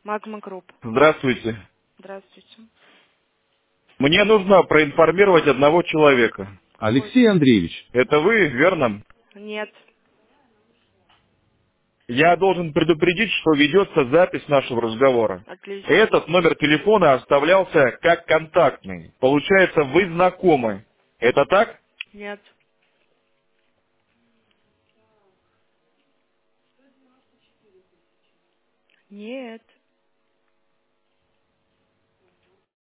Магма Групп. Здравствуйте. Здравствуйте. Мне нужно проинформировать одного человека. Какой? Алексей Андреевич, Это вы, верно? Нет. Я должен предупредить, что ведется запись нашего разговора. Отлично. Этот номер телефона оставлялся как контактный. Получается, вы знакомы. Это так? Нет. Нет.